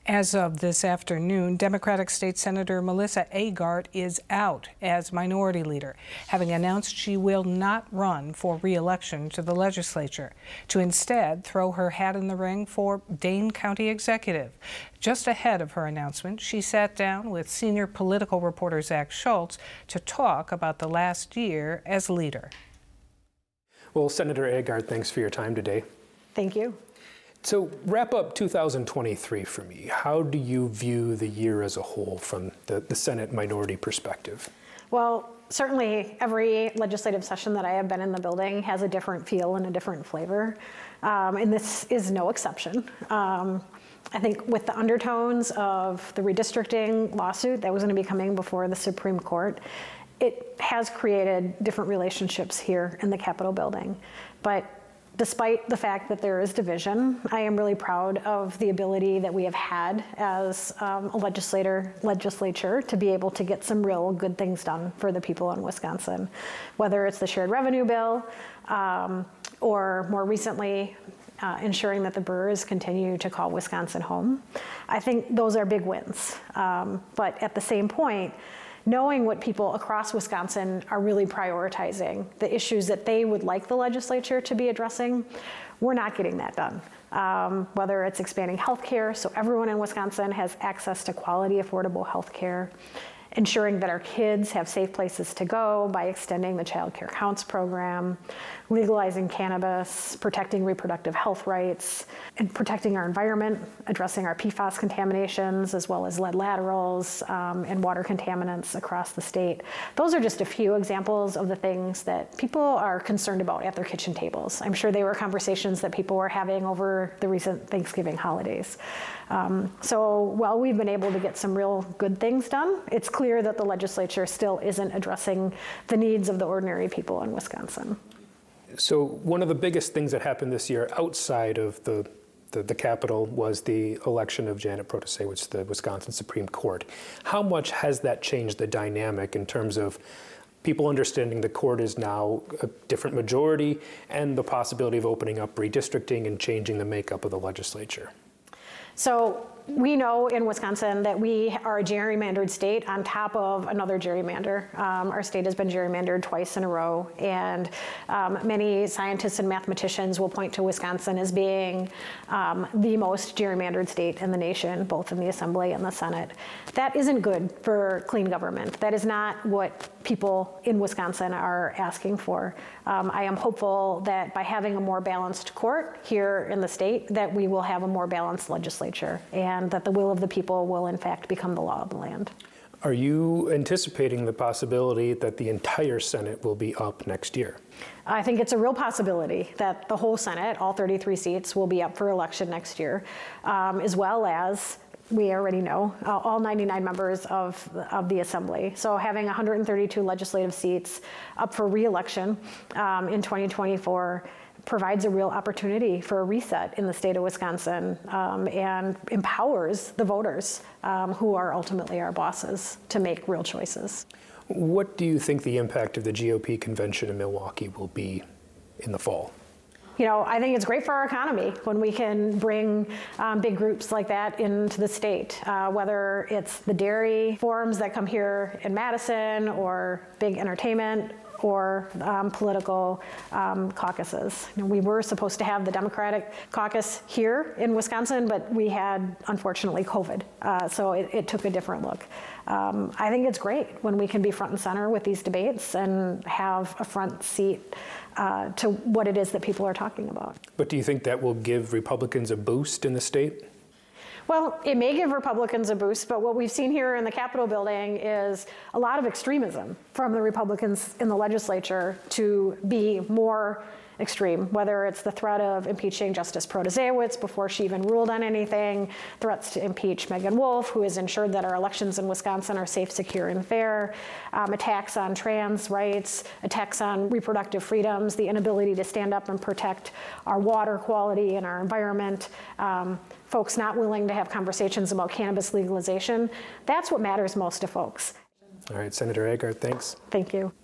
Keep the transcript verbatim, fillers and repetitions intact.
As of this afternoon, Democratic State Senator Melissa Agard is out as minority leader, having announced she will not run for re-election to the legislature, to instead throw her hat in the ring for Dane County Executive. Just ahead of her announcement, she sat down with senior political reporter Zach Schultz to talk about the last year as leader. Well, Senator Agard, thanks for your time today. Thank you. So wrap up two thousand twenty-three for me. How do you view the year as a whole from the, the Senate minority perspective? Well, certainly every legislative session that I have been in the building has a different feel and a different flavor, um, and this is no exception. Um, I think with the undertones of the redistricting lawsuit that was going to be coming before the Supreme Court, it has created different relationships here in the Capitol building. But despite the fact that there is division, I am really proud of the ability that we have had as um, a legislator, legislature to be able to get some real good things done for the people in Wisconsin, whether it's the shared revenue bill um, or more recently, uh, ensuring that the Brewers continue to call Wisconsin home. I think those are big wins. Um, but at the same point, knowing what people across Wisconsin are really prioritizing, the issues that they would like the legislature to be addressing, we're not getting that done. Um, whether it's expanding healthcare so everyone in Wisconsin has access to quality, affordable healthcare, ensuring that our kids have safe places to go by extending the Child Care Counts program, legalizing cannabis, protecting reproductive health rights, and protecting our environment, addressing our P FAS contaminations, as well as lead laterals um, and water contaminants across the state. Those are just a few examples of the things that people are concerned about at their kitchen tables. I'm sure they were conversations that people were having over the recent Thanksgiving holidays. Um, so while we've been able to get some real good things done, it's clear that the legislature still isn't addressing the needs of the ordinary people in Wisconsin. So one of the biggest things that happened this year outside of the, the, the Capitol was the election of Janet Protasiewicz to the Wisconsin Supreme Court. How much has that changed the dynamic in terms of people understanding the court is now a different majority and the possibility of opening up redistricting and changing the makeup of the legislature? So we know in Wisconsin that we are a gerrymandered state on top of another gerrymander. Um, our state has been gerrymandered twice in a row, and um, many scientists and mathematicians will point to Wisconsin as being um, the most gerrymandered state in the nation, both in the Assembly and the Senate. That isn't good for clean government. That is not what people in Wisconsin are asking for. Um, I am hopeful that by having a more balanced court here in the state, that we will have a more balanced legislature, and that the will of the people will in fact become the law of the land. Are you anticipating the possibility that the entire Senate will be up next year? I think it's a real possibility that the whole Senate, all thirty-three seats, will be up for election next year, um, as well as we already know, uh, all ninety-nine members of, of the Assembly. So having one hundred thirty-two legislative seats up for re-election um, in twenty twenty-four provides a real opportunity for a reset in the state of Wisconsin um, and empowers the voters um, who are ultimately our bosses to make real choices. What do you think the impact of the G O P convention in Milwaukee will be in the fall? You know, I think it's great for our economy when we can bring um, big groups like that into the state, uh, whether it's the dairy forums that come here in Madison or big entertainment or um, political um, caucuses. You know, we were supposed to have the Democratic caucus here in Wisconsin, but we had, unfortunately, COVID, uh, so it, it took a different look. Um, I think it's great when we can be front and center with these debates and have a front seat uh, to what it is that people are talking about. But do you think that will give Republicans a boost in the state? Well, it may give Republicans a boost, but what we've seen here in the Capitol building is a lot of extremism from the Republicans in the legislature to be more extreme, whether it's the threat of impeaching Justice Protasiewicz before she even ruled on anything, threats to impeach Megan Wolf, who has ensured that our elections in Wisconsin are safe, secure, and fair, um, attacks on trans rights, attacks on reproductive freedoms, the inability to stand up and protect our water quality and our environment, um, folks not willing to have conversations about cannabis legalization. That's what matters most to folks. All right, Senator Agard, thanks. Thank you.